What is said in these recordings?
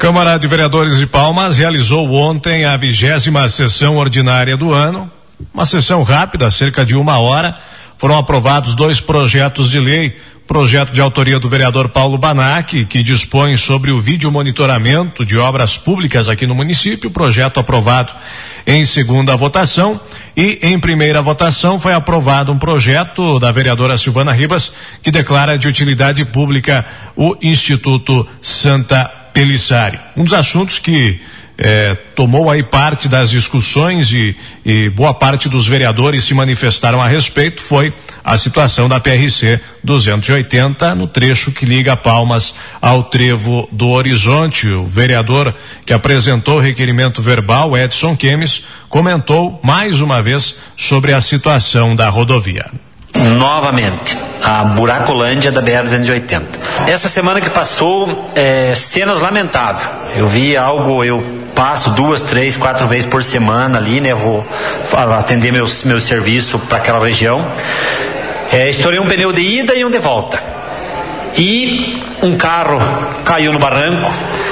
Câmara de Vereadores de Palmas realizou ontem a 20ª sessão ordinária do ano. Uma sessão rápida, cerca de 1 hora. Foram aprovados 2 projetos de lei. Projeto de autoria do vereador Paulo Banac, que dispõe sobre o vídeo monitoramento de obras públicas aqui no município. Projeto aprovado em segunda votação. E em primeira votação foi aprovado um projeto da vereadora Silvana Ribas, que declara de utilidade pública o Instituto Santa Pelissari. Um dos assuntos que tomou aí parte das discussões e boa parte dos vereadores se manifestaram a respeito foi a situação da PRC 280 no trecho que liga Palmas ao Trevo do Horizonte. O vereador que apresentou o requerimento verbal, Edson Kemes, comentou mais uma vez sobre a situação da rodovia. Novamente, a Buracolândia da BR-280. Essa semana que passou, cenas lamentáveis. Eu vi algo, eu passo 2, 3, 4 vezes por semana ali, né? Vou atender meu serviço para aquela região. Estourei um pneu de ida e um de volta. E um carro caiu no barranco.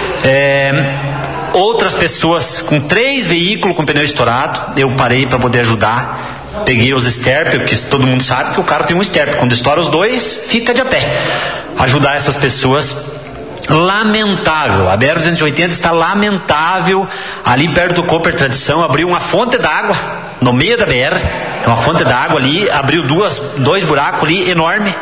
Outras pessoas com 3 veículos com pneu estourado. Eu parei para poder ajudar. Peguei os esterpes, porque todo mundo sabe que o carro tem um esterpe. Quando estoura os 2, fica de a pé. Ajudar essas pessoas. Lamentável. A BR-280 está lamentável. Ali perto do Cooper Tradição, abriu uma fonte d'água no meio da BR. Uma fonte d'água ali, abriu 2 buracos ali, enorme.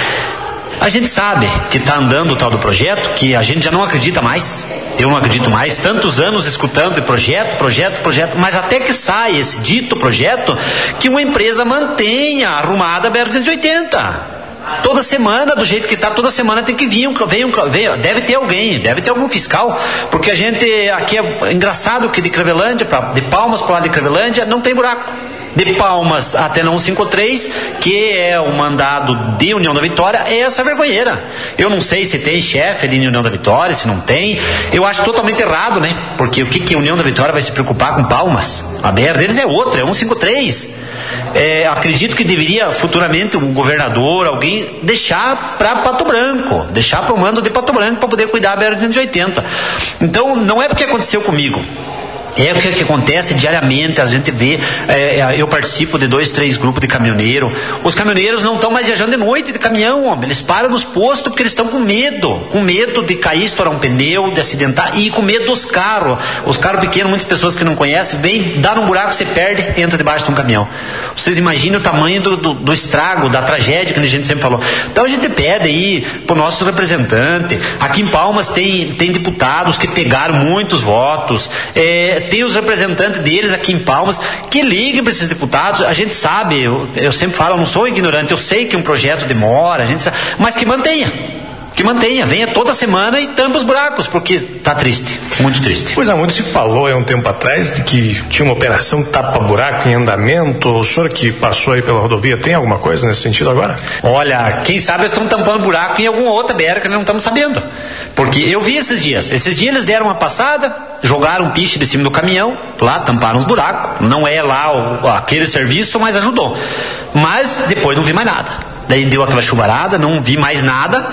A gente sabe que está andando o tal do projeto, que a gente já não acredita mais. Eu não acredito mais, tantos anos escutando de projeto, mas até que sai esse dito projeto, que uma empresa mantenha arrumada a BR-280. Toda semana, do jeito que está, toda semana tem que vir, deve ter alguém, deve ter algum fiscal, porque a gente, aqui é engraçado que de Cravelândia, de Palmas para lá de Cravelândia, não tem buraco. De Palmas até não 153, que é o mandado de União da Vitória, é essa vergonheira. Eu não sei se tem chefe ali em União da Vitória, se não tem. Eu acho totalmente errado, né? Porque o que a União da Vitória vai se preocupar com Palmas? A BR deles é outra, é 153. Acredito que deveria futuramente um governador, alguém, deixar para Pato Branco, deixar para o mando de Pato Branco para poder cuidar da BR-280. Então, não é porque aconteceu comigo. É o que acontece diariamente, a gente vê, eu participo de 2, 3 grupos de caminhoneiro. Os caminhoneiros não estão mais viajando de noite de caminhão, homem. Eles param nos postos porque eles estão com medo de cair, estourar um pneu, de acidentar, e com medo dos carros. Os carros pequenos, muitas pessoas que não conhecem, vem, dá um buraco, você perde, entra debaixo de um caminhão. Vocês imaginem o tamanho do estrago, da tragédia que a gente sempre falou. Então a gente pede aí pro nosso representante. Aqui em Palmas tem deputados que pegaram muitos votos, tem os representantes deles aqui em Palmas que liguem para esses deputados. A gente sabe, eu sempre falo, eu não sou ignorante, eu sei que um projeto demora, a gente sabe, mas que mantenha, venha toda semana e tampa os buracos, porque tá triste, muito triste. Pois muito se falou há um tempo atrás de que tinha uma operação tapa-buraco em andamento. O senhor que passou aí pela rodovia, tem alguma coisa nesse sentido agora? Olha, quem sabe eles estão tampando buraco em alguma outra BR que nós não estamos sabendo, porque eu vi esses dias eles deram uma passada, jogaram um piche de cima do caminhão, lá tamparam os buracos, não é lá aquele serviço, mas ajudou, mas depois não vi mais nada. Daí deu aquela chuvarada, não vi mais nada.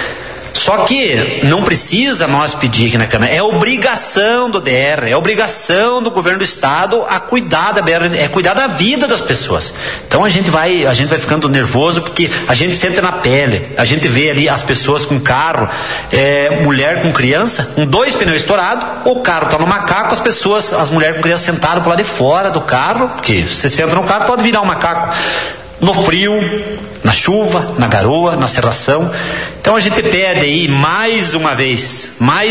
Só que não precisa nós pedir aqui na Câmara, é obrigação do DR, é obrigação do governo do estado a cuidar da BR, cuidar da vida das pessoas. Então a gente vai ficando nervoso porque a gente senta na pele, a gente vê ali as pessoas com carro, mulher com criança, com 2 pneus estourados, o carro tá no macaco, as mulheres com criança sentadas por lá de fora do carro, porque você senta no carro, pode virar um macaco. No frio, na chuva, na garoa, na serração. Então a gente pede aí mais uma vez,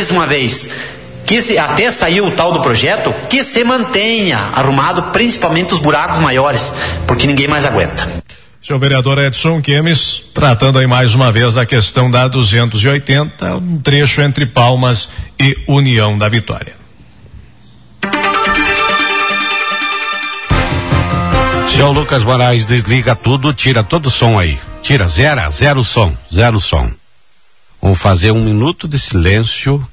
que até saiu o tal do projeto, que se mantenha arrumado, principalmente os buracos maiores, porque ninguém mais aguenta. Senhor vereador Edson Kemes, tratando aí mais uma vez da questão da 280, um trecho entre Palmas e União da Vitória. Seu Lucas Moraes, desliga tudo, tira todo o som aí. Tira, zero o som. Vamos fazer 1 minuto de silêncio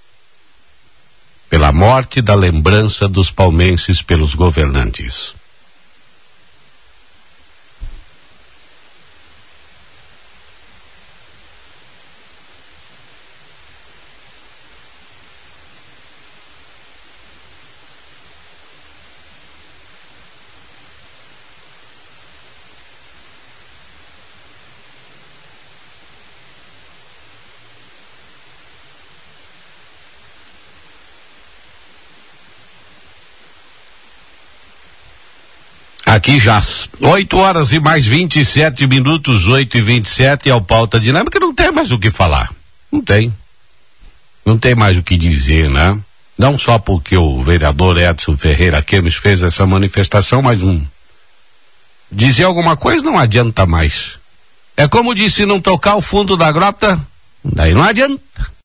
pela morte da lembrança dos palmenses pelos governantes. Aqui já, 8 horas e mais 27 minutos, 8h27, é o Pauta Dinâmica, não tem mais o que falar. Não tem mais o que dizer, né? Não só porque o vereador Edson Ferreira Kemes fez essa manifestação, mas dizer alguma coisa não adianta mais. É como disse, não tocar o fundo da grota, daí não adianta.